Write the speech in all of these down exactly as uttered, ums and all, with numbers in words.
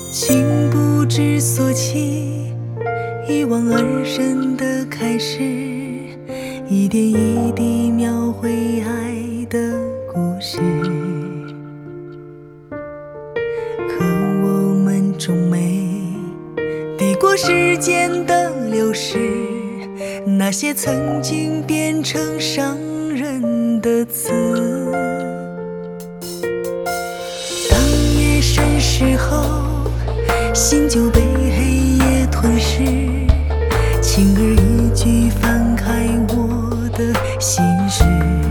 情不知所起，一往而深的开始，一点一滴描绘爱的故事。可我们终没抵过时间的流逝，那些曾经变成伤人的词。当夜深时候，心就被黑夜吞噬，轻而易举翻开我的心事。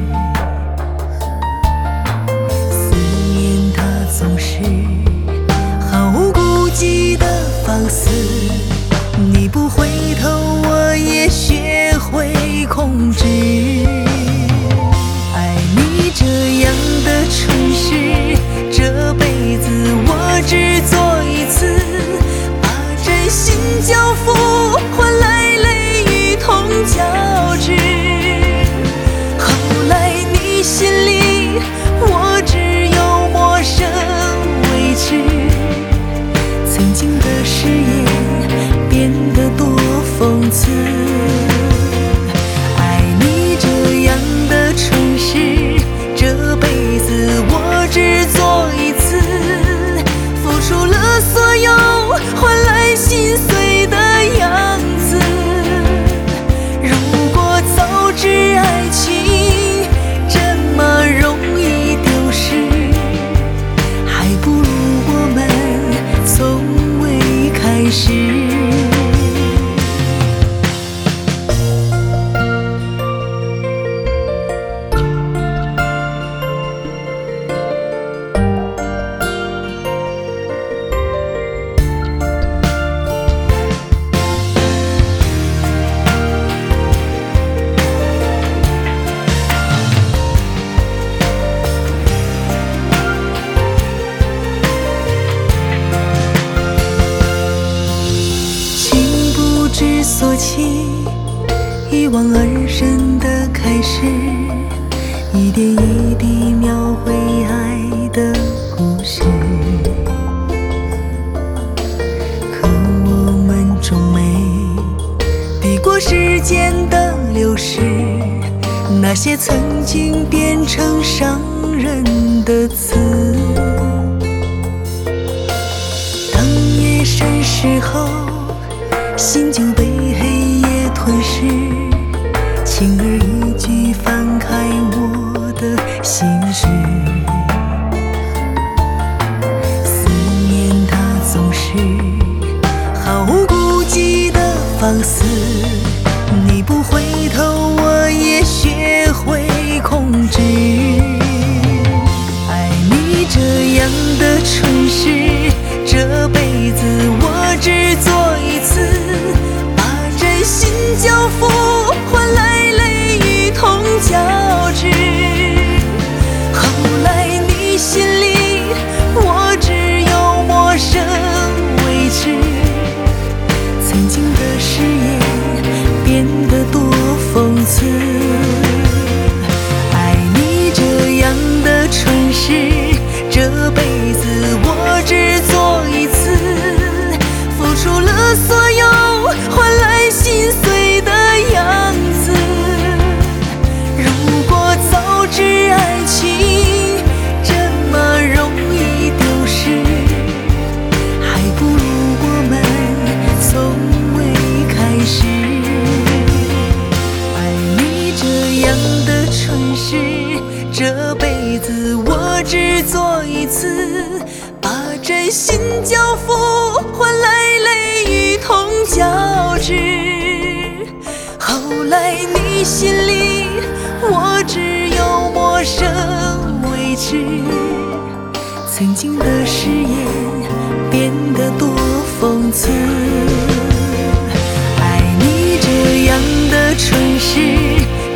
思念它总是毫无顾忌的放肆，你不回头，我也学会控制。爱你这样的蠢事，这辈子我只做一次，把真心交付，换来泪与痛交织。后来你心里，我只有陌生维持，曾经的誓言变得多讽刺。爱你这样的蠢事，这辈子我只做一次，付出了所有，换来心碎的样子。如果早知爱情这么容易丢失，还不如我们从未开始。之所起，一往而深的开始，一点一滴描绘爱的故事。可我们终没抵过时间的流逝，那些曾经变成伤人的词。当夜深时候，心就被黑夜吞噬，轻而易举翻开我的心事。思念它总是毫无顾忌的放肆，你不回头，我也学会控制。爱你这样的蠢事，这辈子我只做一次，把真心交付，换来泪与痛交织。后来你心里，我只有陌生维持，曾经的誓言变得多讽刺。爱你这样的蠢事，这辈子我只做一次，付出了所有，换来心碎的样子。如果早知爱情这么容易丢失，还不如我们从未开始。爱你这样的蠢事，这辈子我只做一次，把真心交付，换来泪与痛交织。后来你心里，我只有陌生维持，曾经的誓言变得多讽刺。爱你这样的蠢事，